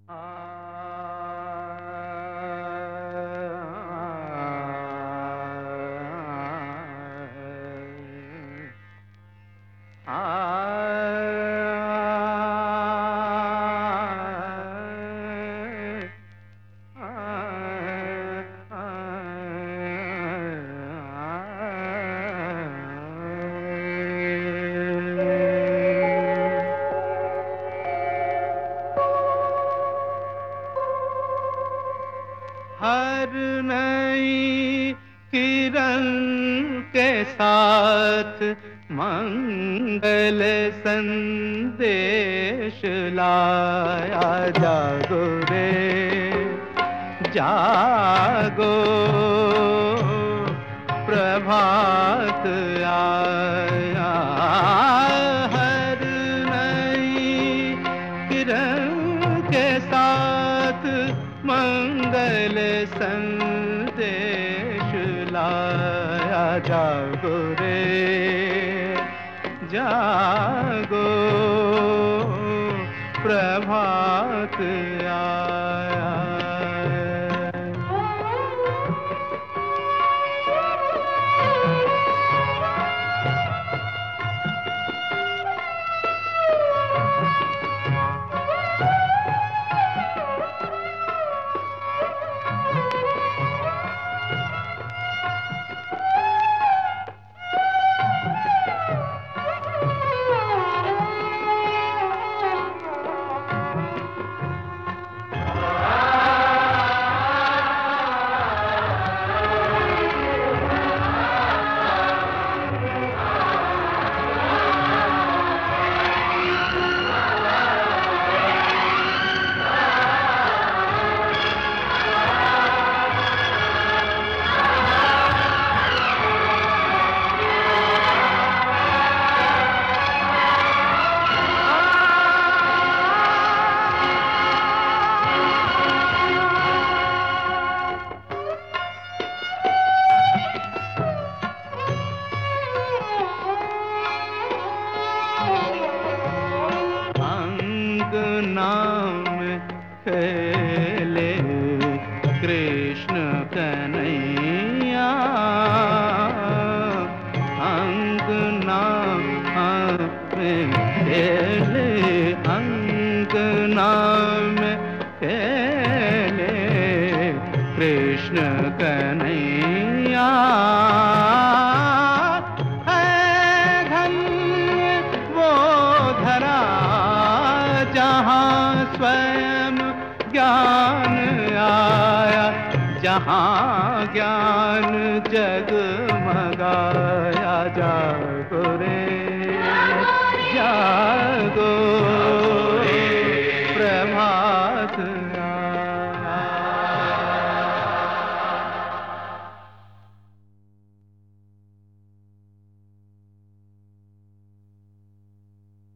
हर नई किरण के साथ मंगल संदेश लाया। जागो रे जागो, प्रभात आया। हर नई किरण के साथ मंगल संदेश लाया। जागो रे जागो, प्रभात आया। नाम खेले कृष्ण कन्हैया। अंगना में खेले, अंगना में खेले कृष्ण कन्हैया। जहाँ स्वयं ज्ञान आया, जहाँ ज्ञान जगमगाया। जा